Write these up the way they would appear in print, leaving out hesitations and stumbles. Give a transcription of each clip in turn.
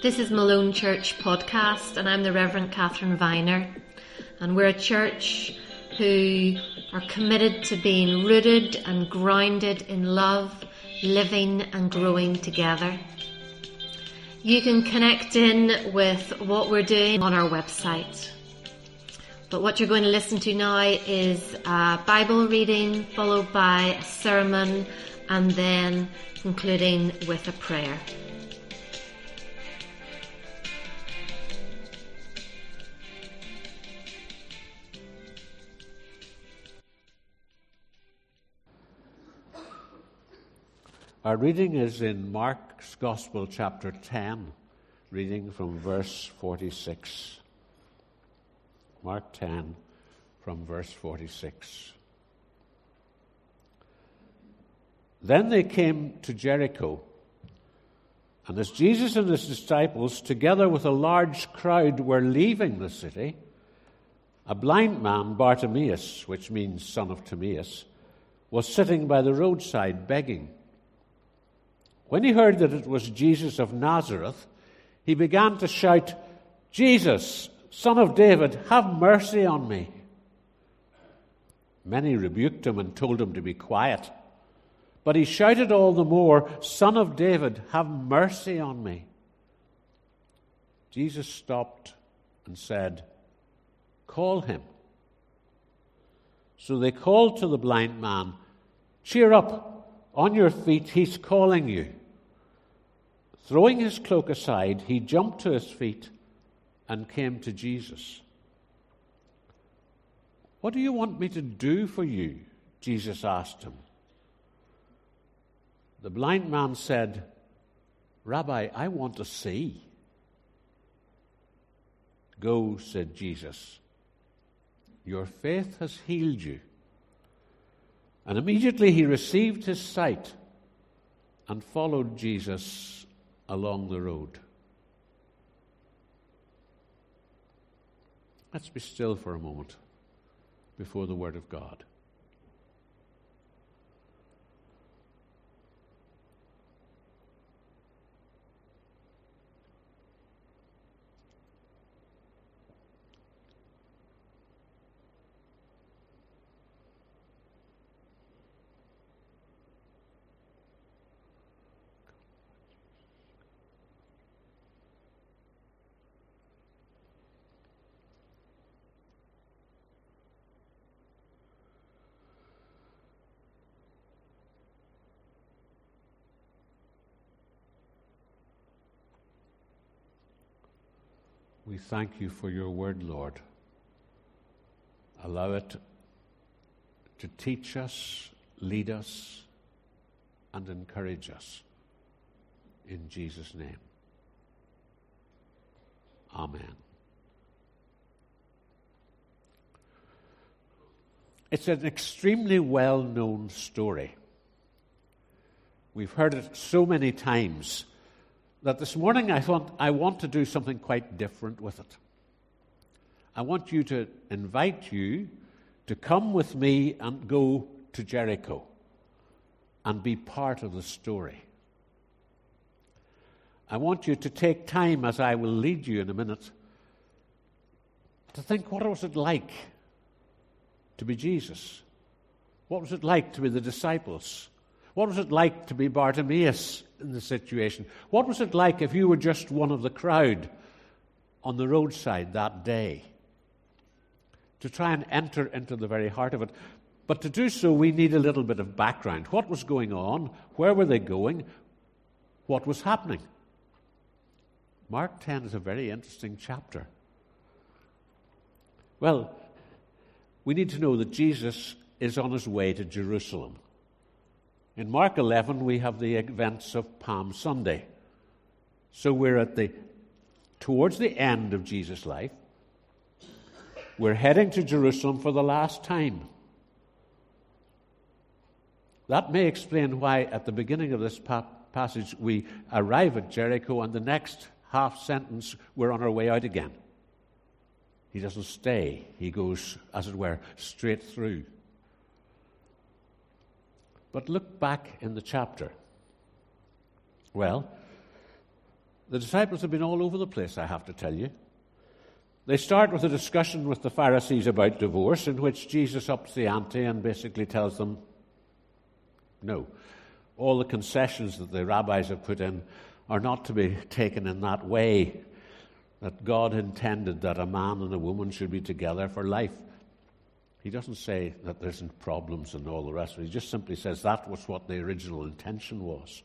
This is Malone Church Podcast, and I'm the Reverend Catherine Viner. And we're a church who are committed to being rooted and grounded in love, living and growing together. You can connect in with what we're doing on our website. But what you're going to listen to now is a Bible reading, followed by a sermon, and then concluding with a prayer. Our reading is in Mark's Gospel, chapter 10, reading from verse 46. Mark 10, from verse 46. Then they came to Jericho, and as Jesus and his disciples, together with a large crowd, were leaving the city, a blind man, Bartimaeus, which means son of Timaeus, was sitting by the roadside begging. When he heard that it was Jesus of Nazareth, he began to shout, "Jesus, Son of David, have mercy on me." Many rebuked him and told him to be quiet. But he shouted all the more, "Son of David, have mercy on me." Jesus stopped and said, "Call him." So they called to the blind man, "Cheer up, on your feet, he's calling you." Throwing his cloak aside, he jumped to his feet and came to Jesus. "What do you want me to do for you?" Jesus asked him. The blind man said, "Rabbi, I want to see." "Go," said Jesus. "Your faith has healed you." And immediately he received his sight and followed Jesus along the road. Let's be still for a moment before the Word of God. We thank you for your word, Lord. Allow it to teach us, lead us, and encourage us. In Jesus' name. Amen. It's an extremely well-known story. We've heard it so many times that this morning I want to do something quite different with it. I want to invite you to come with me and go to Jericho and be part of the story. I want you to take time, as I will lead you in a minute, to think, what was it like to be Jesus? What was it like to be the disciples? What was it like to be Bartimaeus in the situation? What was it like if you were just one of the crowd on the roadside that day? To try and enter into the very heart of it. But to do so, we need a little bit of background. What was going on? Where were they going? What was happening? Mark 10 is a very interesting chapter. Well, we need to know that Jesus is on his way to Jerusalem. In Mark 11, we have the events of Palm Sunday. So we're towards the end of Jesus' life. We're heading to Jerusalem for the last time. That may explain why at the beginning of this passage we arrive at Jericho, and the next half sentence we're on our way out again. He doesn't stay. He goes, as it were, straight through. But look back in the chapter. Well, The disciples have been all over the place, I have to tell you. They start with a discussion with the Pharisees about divorce, in which Jesus ups the ante and basically tells them, no, all the concessions that the rabbis have put in are not to be taken in that way, that God intended that a man and a woman should be together for life. He doesn't say that there isn't problems and all the rest of it. He just simply says that was what the original intention was.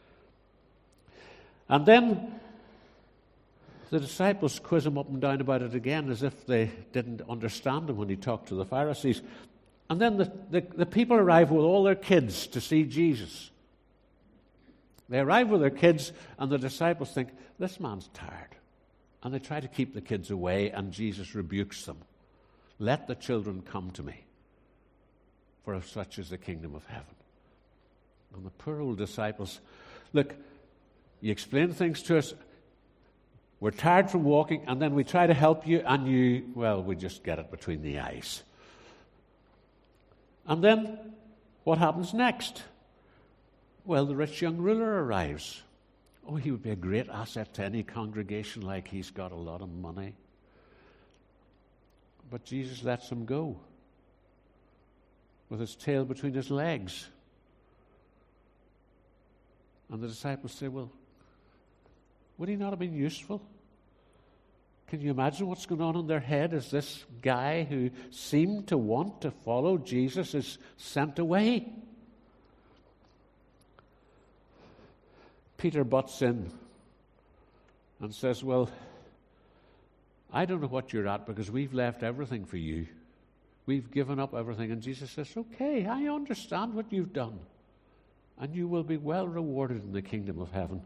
And then the disciples quiz him up and down about it again, as if they didn't understand him when he talked to the Pharisees. And then the people arrive with all their kids to see Jesus. They arrive with their kids, and the disciples think, this man's tired. And they try to keep the kids away, and Jesus rebukes them. Let the children come to me, for of such is the kingdom of heaven. And the poor old disciples, look, you explain things to us, we're tired from walking, and then we try to help you, and we just get it between the eyes. And then, what happens next? Well, the rich young ruler arrives. Oh, he would be a great asset to any congregation, like he's got a lot of money. But Jesus lets him go with his tail between his legs. And the disciples say, well, would he not have been useful? Can you imagine what's going on in their head as this guy who seemed to want to follow Jesus is sent away? Peter butts in and says, well, I don't know what you're at because we've left everything for you. We've given up everything. And Jesus says, okay, I understand what you've done. And you will be well rewarded in the kingdom of heaven.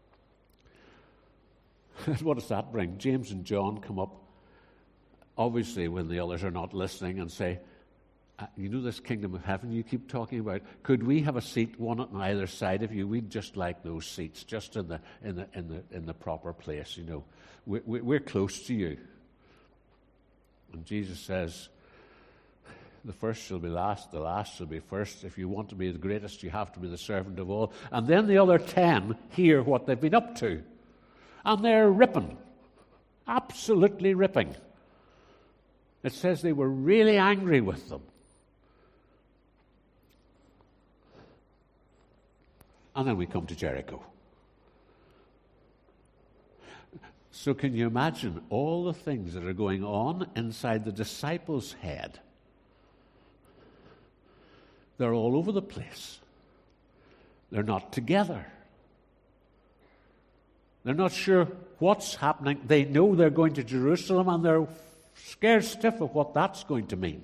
What does that bring? James and John come up, obviously when the others are not listening, and say, you know this kingdom of heaven you keep talking about? Could we have a seat, one on either side of you? We'd just like those seats, just in the proper place. You know, we're close to you. And Jesus says, the first shall be last, the last shall be first. If you want to be the greatest, you have to be the servant of all. And then the other 10 hear what they've been up to. And they're ripping, absolutely ripping. It says they were really angry with them. And then we come to Jericho. So can you imagine all the things that are going on inside the disciples' head? They're all over the place. They're not together. They're not sure what's happening. They know they're going to Jerusalem, and they're scared stiff of what that's going to mean.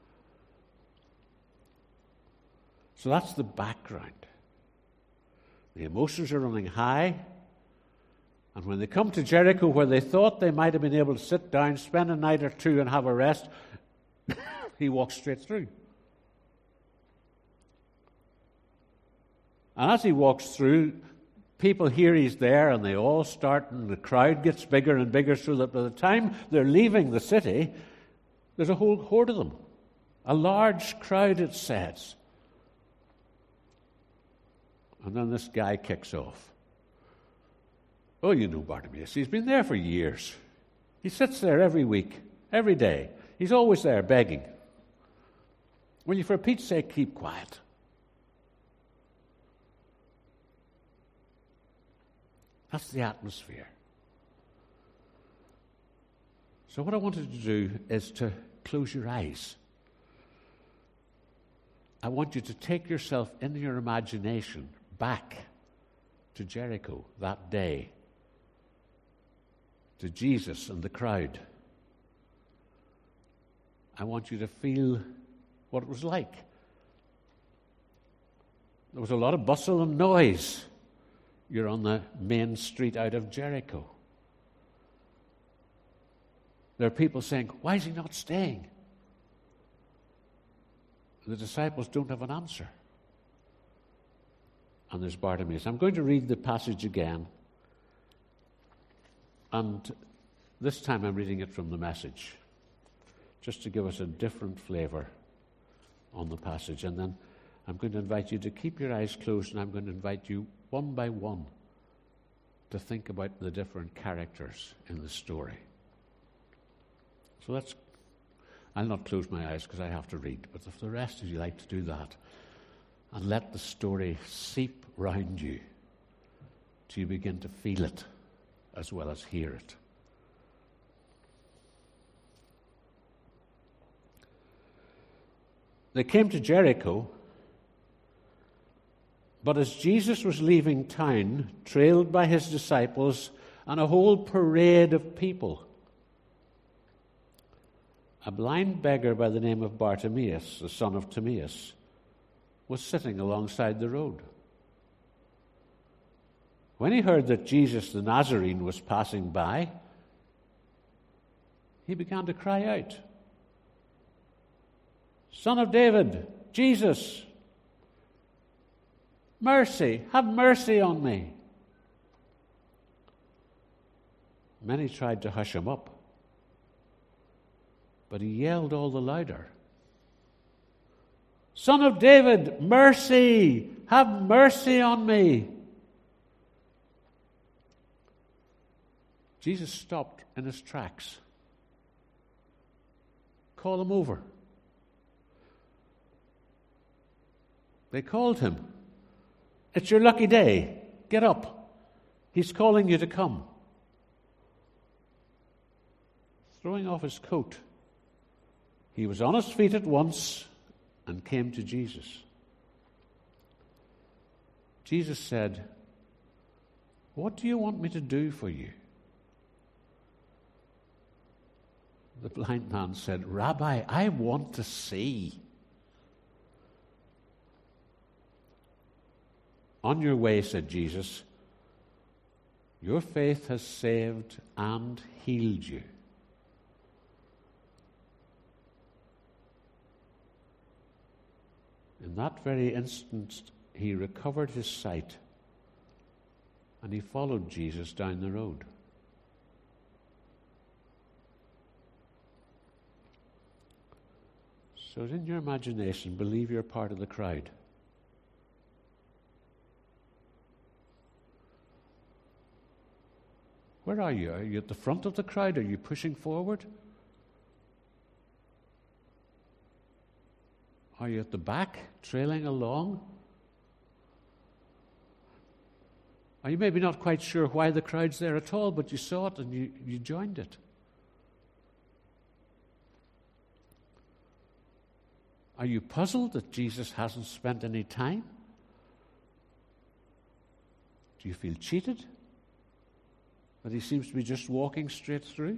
So that's the background. The emotions are running high. And when they come to Jericho, where they thought they might have been able to sit down, spend a night or two, and have a rest, he walks straight through. And as he walks through, people hear he's there, and they all start, and the crowd gets bigger and bigger, so that by the time they're leaving the city, there's a whole horde of them. A large crowd, it says. And then this guy kicks off. Oh, you know Bartimaeus. He's been there for years. He sits there every week, every day. He's always there begging. Will you, for Pete's sake, keep quiet? That's the atmosphere. So what I wanted to do is to close your eyes. I want you to take yourself in your imagination back to Jericho that day, to Jesus and the crowd. I want you to feel what it was like. There was a lot of bustle and noise. You're on the main street out of Jericho. There are people saying, why is he not staying? The disciples don't have an answer. And there's Bartimaeus. I'm going to read the passage again. And this time I'm reading it from the Message, just to give us a different flavor on the passage. And then I'm going to invite you to keep your eyes closed, and I'm going to invite you one by one to think about the different characters in the story. So I'll not close my eyes because I have to read, but if the rest of you like to do that, and let the story seep round you till you begin to feel it as well as hear it. They came to Jericho, but as Jesus was leaving town, trailed by his disciples and a whole parade of people, a blind beggar by the name of Bartimaeus, the son of Timaeus, was sitting alongside the road. When he heard that Jesus the Nazarene was passing by, he began to cry out, "Son of David, Jesus, have mercy on me." Many tried to hush him up, but he yelled all the louder, "Son of David, have mercy on me." Jesus stopped in his tracks. "Call him over." They called him. "It's your lucky day. Get up. He's calling you to come." Throwing off his coat, he was on his feet at once and came to Jesus. Jesus said, "What do you want me to do for you?" The blind man said, "Rabbi, I want to see." "On your way," said Jesus. "Your faith has saved and healed you." In that very instant, he recovered his sight, and he followed Jesus down the road. So in your imagination, believe you're part of the crowd. Where are you? Are you at the front of the crowd? Are you pushing forward? Are you at the back, trailing along? Are you maybe not quite sure why the crowd's there at all, but you saw it and you joined it? Are you puzzled that Jesus hasn't spent any time? Do you feel cheated? That he seems to be just walking straight through?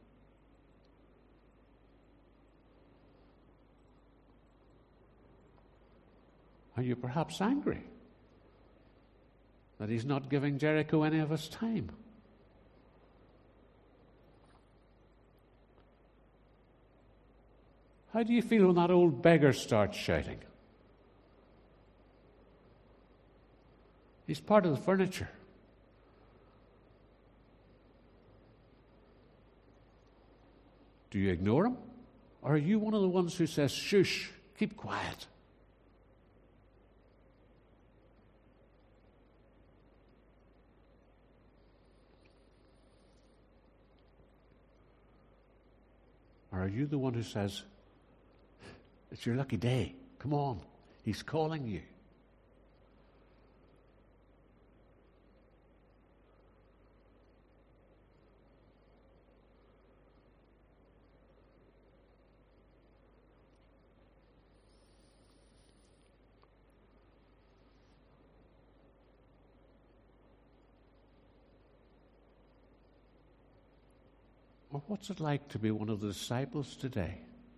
Are you perhaps angry that he's not giving Jericho any of his time? How do you feel when that old beggar starts shouting? He's part of the furniture. Do you ignore him? Or are you one of the ones who says, "Shush, keep quiet"? Or are you the one who says, "It's your lucky day. Come on. He's calling you"? Or what's it like to be one of the disciples today?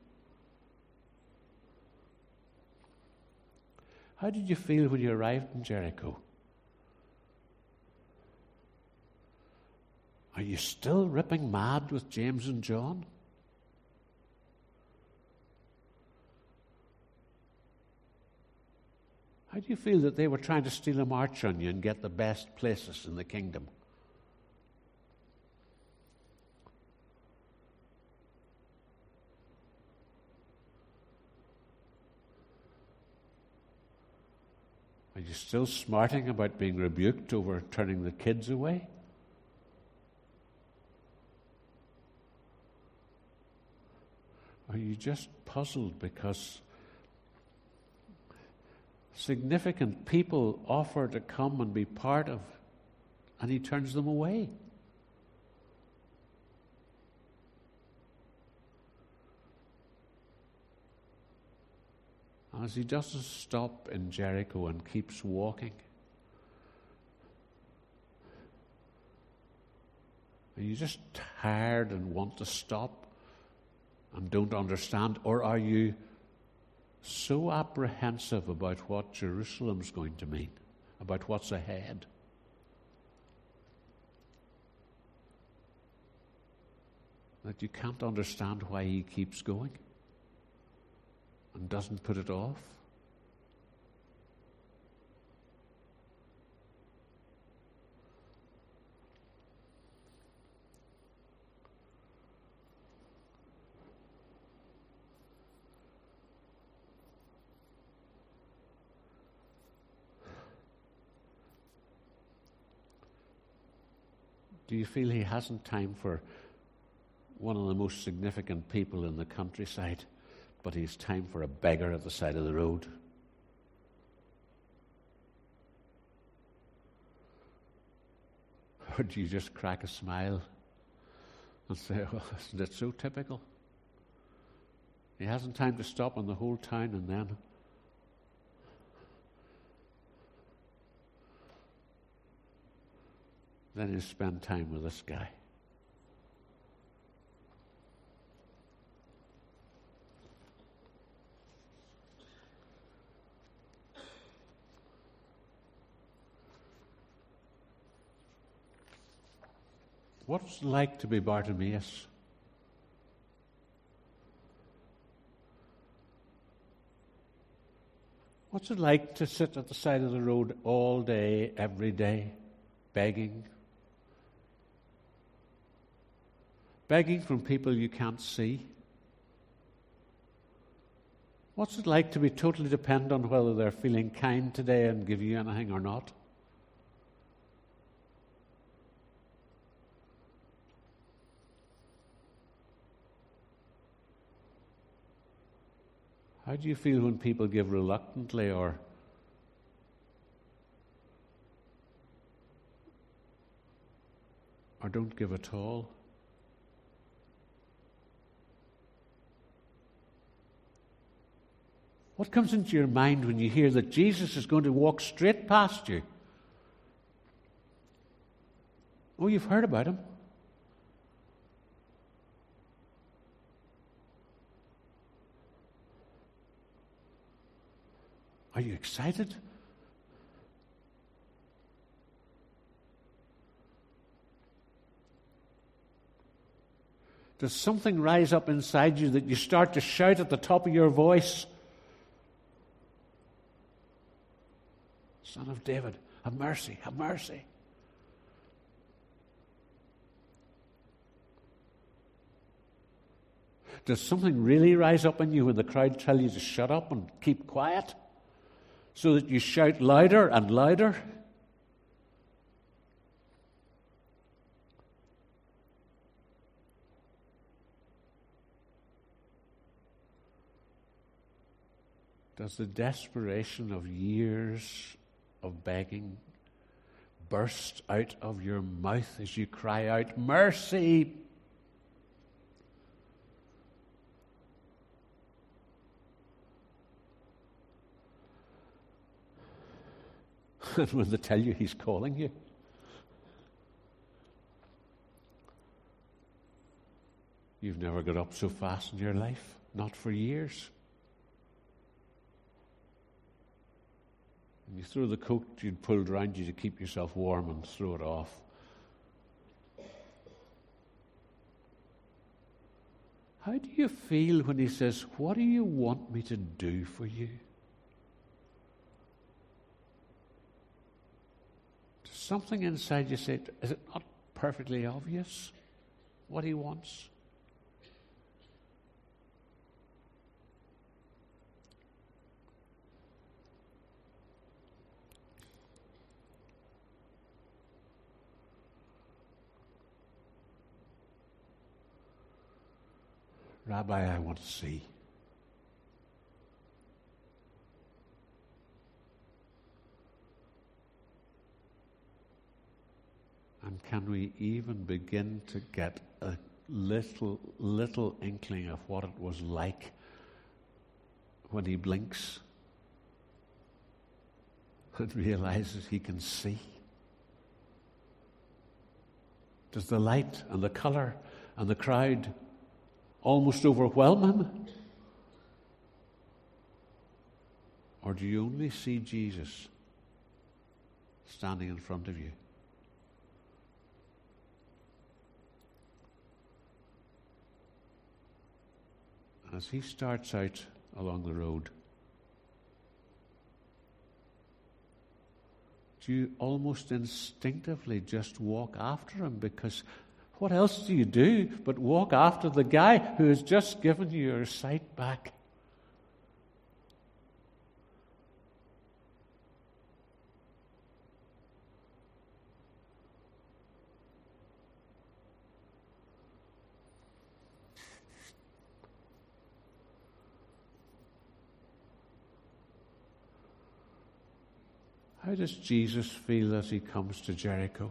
How did you feel when you arrived in Jericho? Are you still ripping mad with James and John? How do you feel that they were trying to steal a march on you and get the best places in the kingdom? Are you still smarting about being rebuked over turning the kids away? Are you just puzzled because significant people offer to come and be part of, and he turns them away? As he doesn't stop in Jericho and keeps walking, are you just tired and want to stop and don't understand? Or are you so apprehensive about what Jerusalem's going to mean, about what's ahead, that you can't understand why he keeps going and doesn't put it off? Do you feel he hasn't time for one of the most significant people in the countryside, but he's time for a beggar at the side of the road? Or do you just crack a smile and say, "Oh, isn't it so typical? He hasn't time to stop on the whole town, and then he'll spend time with this guy." What's it like to be Bartimaeus? What's it like to sit at the side of the road all day, every day, begging? Begging from people you can't see? What's it like to be totally dependent on whether they're feeling kind today and give you anything or not? How do you feel when people give reluctantly or don't give at all? What comes into your mind when you hear that Jesus is going to walk straight past you? Oh, you've heard about him. Are you excited? Does something rise up inside you that you start to shout at the top of your voice? Son of David, have mercy, have mercy. Does something really rise up in you when the crowd tell you to shut up and keep quiet, so that you shout louder and louder? Does the desperation of years of begging burst out of your mouth as you cry out, "Mercy"? And when they tell you he's calling you, you've never got up so fast in your life, not for years. And you throw the coat you'd pulled around you to keep yourself warm and throw it off. How do you feel when he says, "What do you want me to do for you"? Does something inside you say, is it not perfectly obvious what he wants? Rabbi, I want to see. And can we even begin to get a little inkling of what it was like when he blinks and realizes he can see? Does the light and the color and the crowd almost overwhelm him? Or do you only see Jesus standing in front of you? As he starts out along the road, do you almost instinctively just walk after him? Because what else do you do but walk after the guy who has just given you your sight back? How does Jesus feel as he comes to Jericho?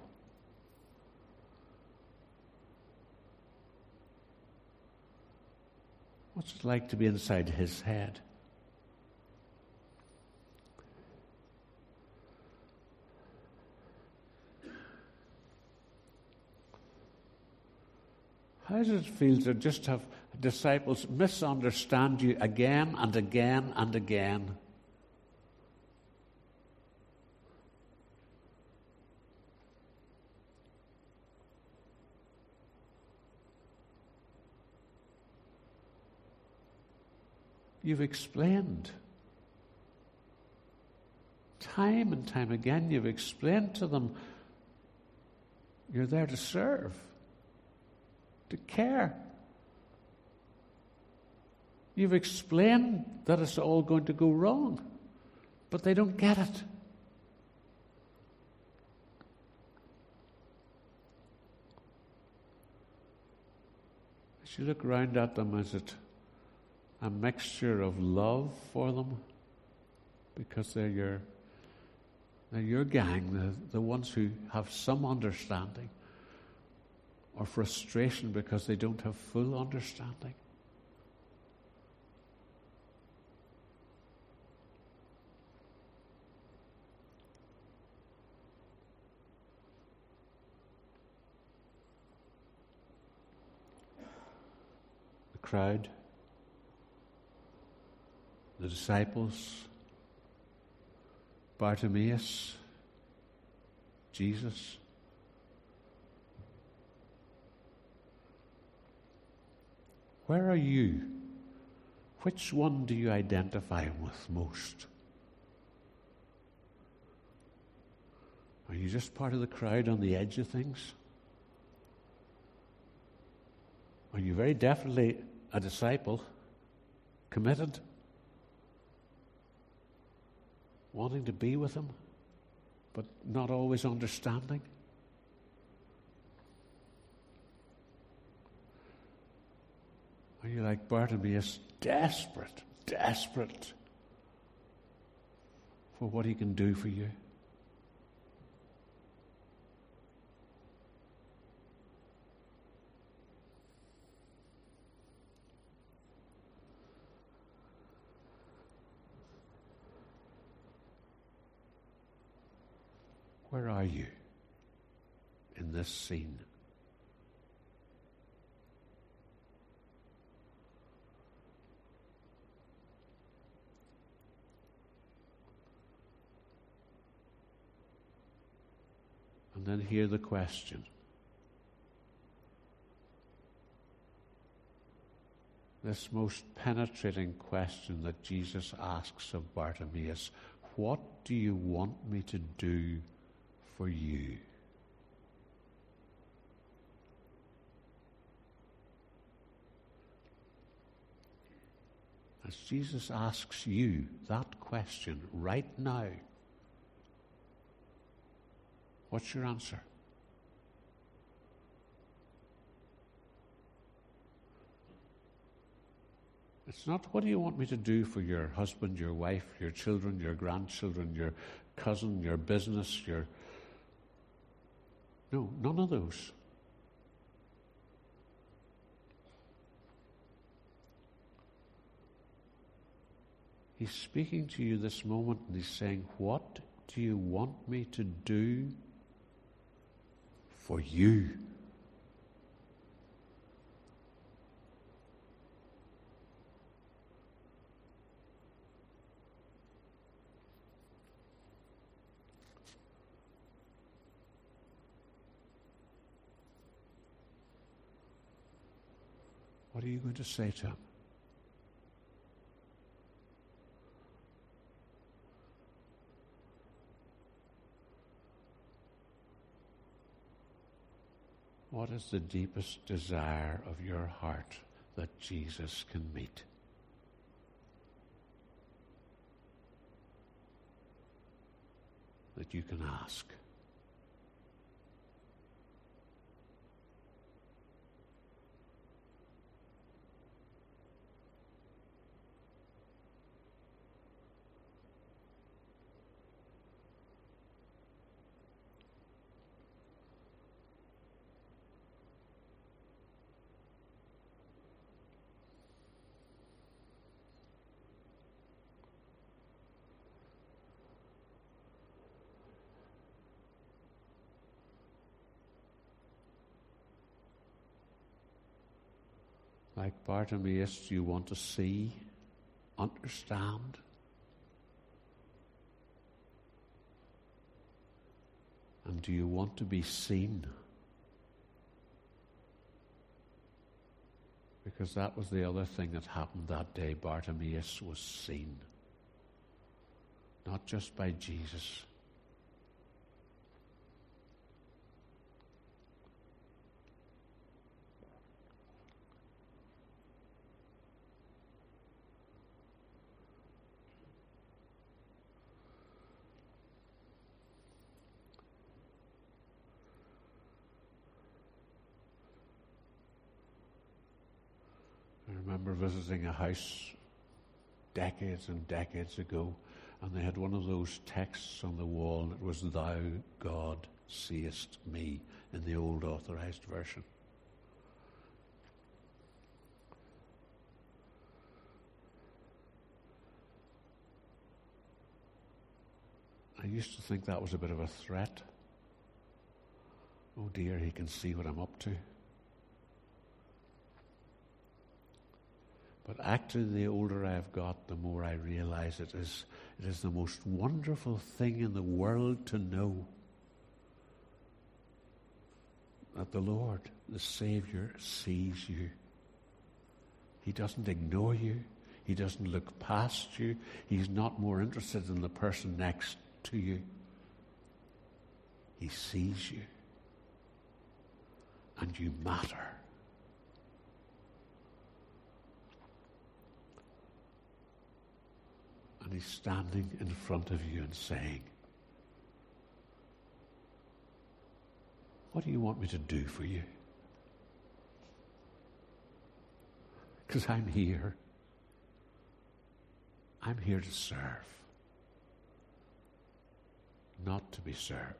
What's it like to be inside his head? How does it feel to just have disciples misunderstand you again and again and again? You've explained. Time and time again, you've explained to them you're there to serve, to care. You've explained that it's all going to go wrong, but they don't get it. As you look round at them, is it a mixture of love for them because they're your gang, the ones who have some understanding, or frustration because they don't have full understanding? The crowd, the disciples, Bartimaeus, Jesus. Where are you? Which one do you identify with most? Are you just part of the crowd on the edge of things? Are you very definitely a disciple, committed, wanting to be with him, but not always understanding? Are you like Bartimaeus, desperate for what he can do for you? Where are you in this scene? And then hear the question. This most penetrating question that Jesus asks of Bartimaeus: what do you want me to do for you? As Jesus asks you that question right now, what's your answer? It's not, what do you want me to do for your husband, your wife, your children, your grandchildren, your cousin, your business, your... No, none of those. He's speaking to you this moment and he's saying, what do you want me to do for you? What are you going to say to him? What is the deepest desire of your heart that Jesus can meet? That you can ask? Like Bartimaeus, do you want to see, understand? And do you want to be seen? Because that was the other thing that happened that day. Bartimaeus was seen. Not just by Jesus. I remember visiting a house decades and decades ago, and they had one of those texts on the wall, and it was, "Thou, God, seest me," in the old Authorized Version. I used to think that was a bit of a threat. Oh dear, he can see what I'm up to. But actually, the older I've got, the more I realize it is the most wonderful thing in the world to know that the Lord, the Savior, sees you. He doesn't ignore you. He doesn't look past you. He's not more interested in the person next to you. He sees you. And you matter. And he's standing in front of you and saying, "What do you want me to do for you?" Because I'm here. I'm here to serve, not to be served.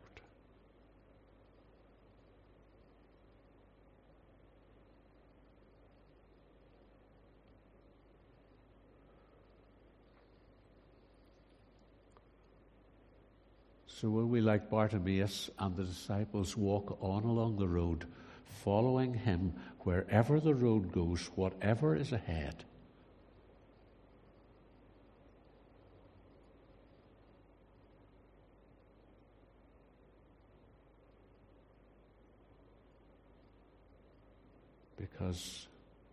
So will we, like Bartimaeus and the disciples, walk on along the road, following him wherever the road goes, whatever is ahead? Because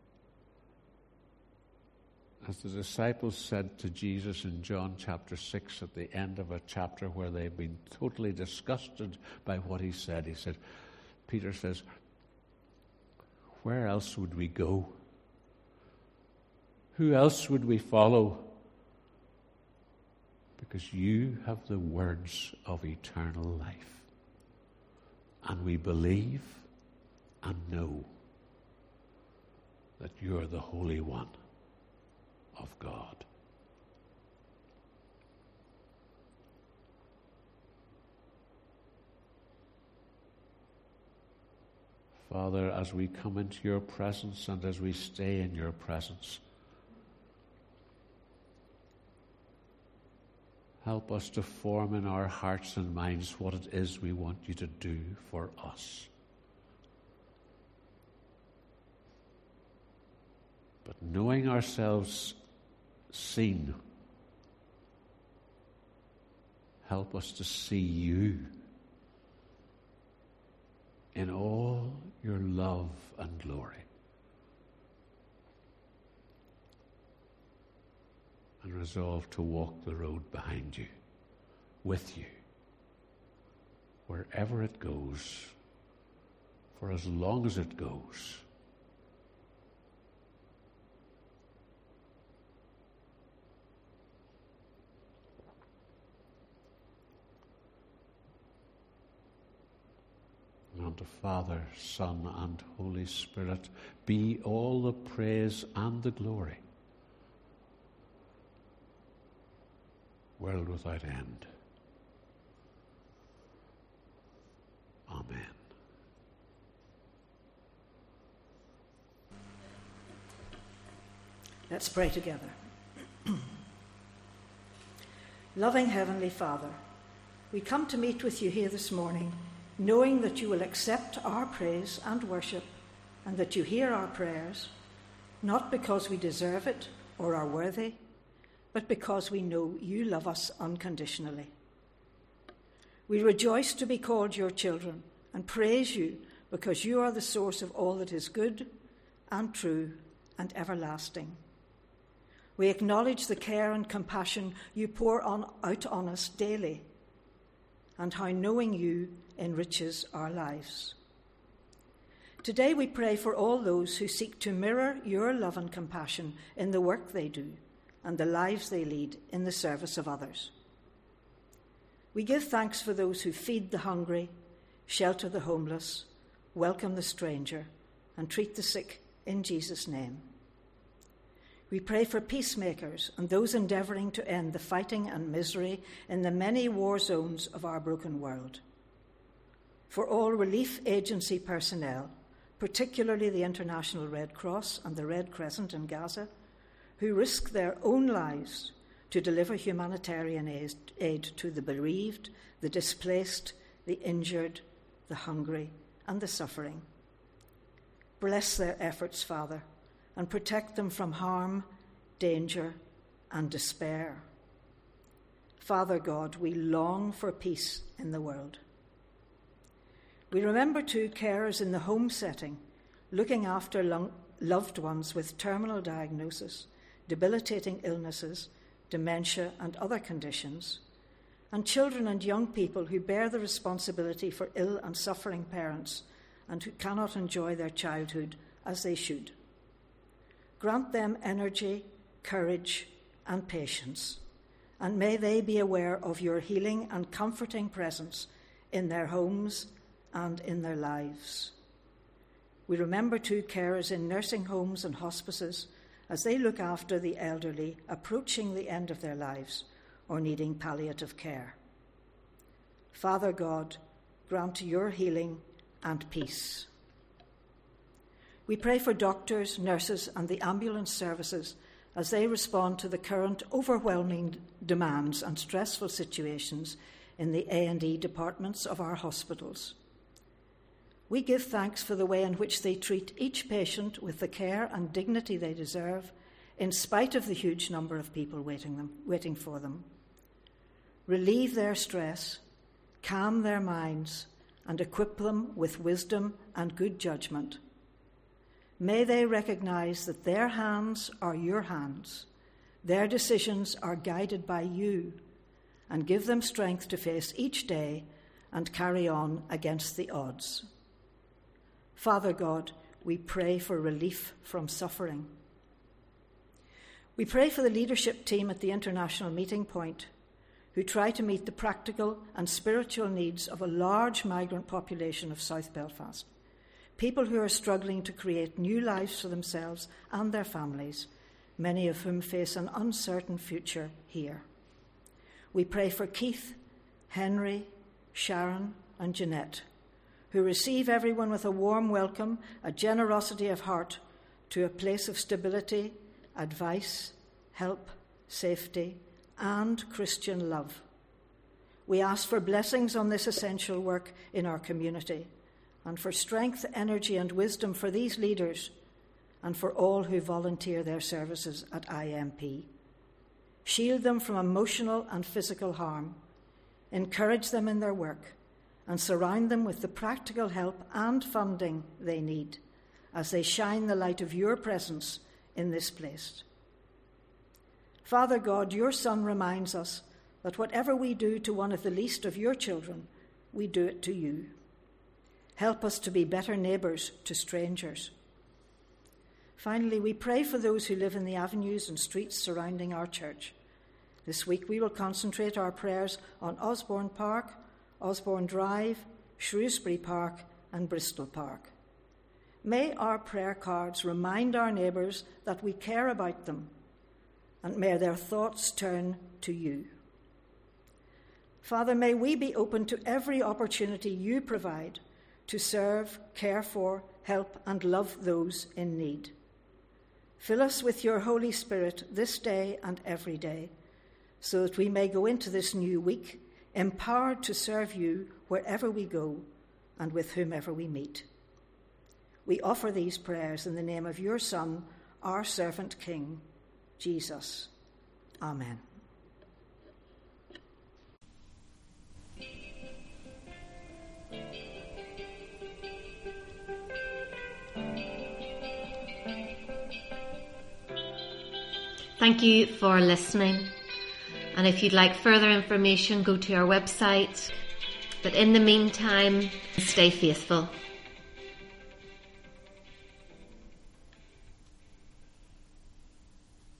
as the disciples said to Jesus in John chapter 6, at the end of a chapter where they've been totally disgusted by what he said, Peter says, "Where else would we go? Who else would we follow? Because you have the words of eternal life. And we believe and know that you are the Holy One of God. Father, as we come into your presence and as we stay in your presence, help us to form in our hearts and minds what it is we want you to do for us. But knowing ourselves seen, help us to see you in all your love and glory. And resolve to walk the road behind you, with you, wherever it goes, for as long as it goes. And to Father, Son, and Holy Spirit be all the praise and the glory, world without end. Amen. Let's pray together. Loving Heavenly Father, we come to meet with you here this morning, knowing that you will accept our praise and worship, and that you hear our prayers, not because we deserve it or are worthy, but because we know you love us unconditionally. We rejoice to be called your children and praise you because you are the source of all that is good and true and everlasting. We acknowledge the care and compassion you pour out on us daily, and how knowing you enriches our lives. Today we pray for all those who seek to mirror your love and compassion in the work they do and the lives they lead in the service of others. We give thanks for those who feed the hungry, shelter the homeless, welcome the stranger, and treat the sick in Jesus' name. We pray for peacemakers and those endeavouring to end the fighting and misery in the many war zones of our broken world. For all relief agency personnel, particularly the International Red Cross and the Red Crescent in Gaza, who risk their own lives to deliver humanitarian aid to the bereaved, the displaced, the injured, the hungry, and the suffering. Bless their efforts, Father, and protect them from harm, danger, and despair. Father God, we long for peace in the world. We remember too carers in the home setting, looking after loved ones with terminal diagnosis, debilitating illnesses, dementia, and other conditions, and children and young people who bear the responsibility for ill and suffering parents and who cannot enjoy their childhood as they should. Grant them energy, courage, and patience, and may they be aware of your healing and comforting presence in their homes and in their lives. We remember too carers in nursing homes and hospices as they look after the elderly approaching the end of their lives or needing palliative care. Father God, grant your healing and peace. We pray for doctors, nurses, and the ambulance services as they respond to the current overwhelming demands and stressful situations in the A&E departments of our hospitals. We give thanks for the way in which they treat each patient with the care and dignity they deserve, in spite of the huge number of people waiting for them. Relieve their stress, calm their minds, and equip them with wisdom and good judgment. May they recognize that their hands are your hands, their decisions are guided by you, and give them strength to face each day and carry on against the odds. Father God, we pray for relief from suffering. We pray for the leadership team at the International Meeting Point, who try to meet the practical and spiritual needs of a large migrant population of South Belfast. People who are struggling to create new lives for themselves and their families, many of whom face an uncertain future here. We pray for Keith, Henry, Sharon, and Jeanette, who receive everyone with a warm welcome, a generosity of heart to a place of stability, advice, help, safety, and Christian love. We ask for blessings on this essential work in our community, and for strength, energy, and wisdom for these leaders, and for all who volunteer their services at IMP. Shield them from emotional and physical harm, encourage them in their work, and surround them with the practical help and funding they need as they shine the light of your presence in this place. Father God, your Son reminds us that whatever we do to one of the least of your children, we do it to you. Help us to be better neighbours to strangers. Finally, we pray for those who live in the avenues and streets surrounding our church. This week we will concentrate our prayers on Osborne Park, Osborne Drive, Shrewsbury Park and Bristol Park. May our prayer cards remind our neighbours that we care about them, and may their thoughts turn to you. Father, may we be open to every opportunity you provide to serve, care for, help and love those in need. Fill us with your Holy Spirit this day and every day, so that we may go into this new week empowered to serve you wherever we go and with whomever we meet. We offer these prayers in the name of your Son, our servant King, Jesus. Amen. Thank you for listening. And if you'd like further information, go to our website. But in the meantime, stay faithful.